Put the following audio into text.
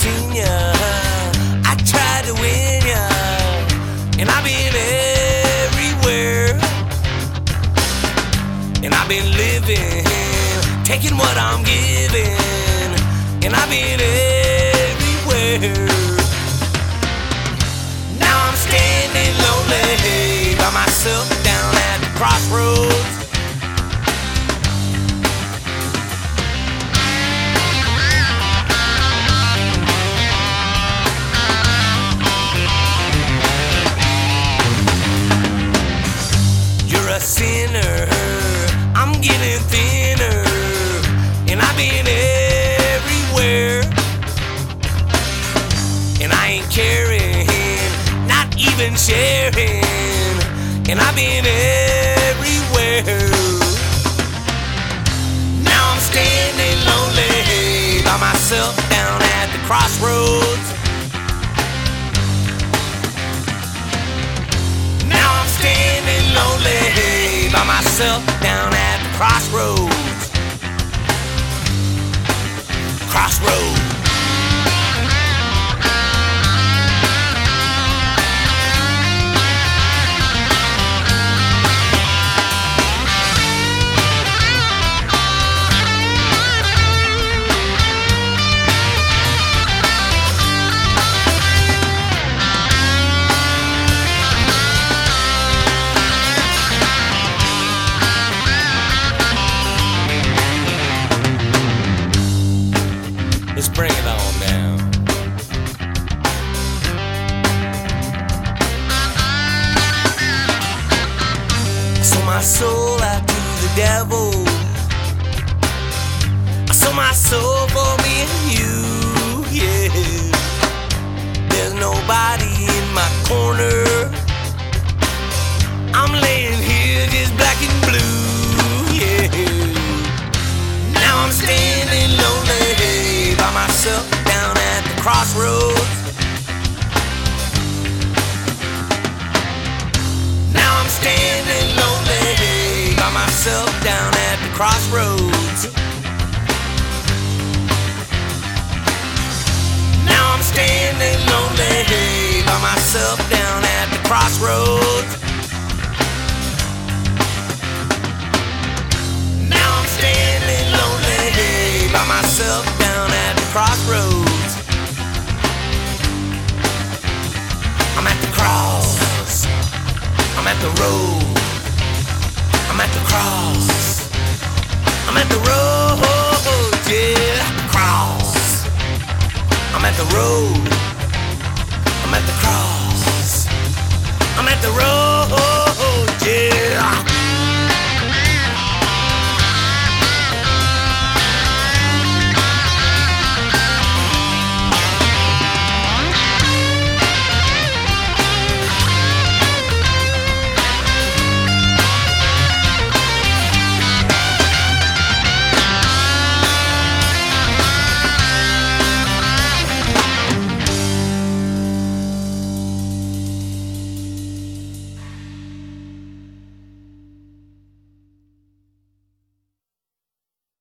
seen ya, I tried to win ya, and I've been everywhere, and I've been living, taking what I'm giving, and I've been everywhere. Now I'm standing lonely by myself down at the crossroads. You're a sinner, I'm getting thinner, and I've been everywhere, and I ain't caring, not even sharing, and I've been everywhere. Now I'm standing lonely by myself down at the crossroads. Now I'm standing lonely by myself down at the crossroads. Crossroads. Let's bring it on down. I sold my soul out to the devil. I sold my soul for me and you, yeah. There's nobody in my corner. I'm laying here just black and blue, yeah. Now I'm standing lonely by myself down at the crossroads. Now I'm standing lonely by myself down at the crossroads. Now I'm standing lonely by myself down at the crossroads. Now I'm standing lonely by myself down at the crossroads. I'm at the cross, I'm at the road, I'm at the cross, I'm at the road, yeah, at the cross. I'm at the road, I'm at the cross, I'm at the road.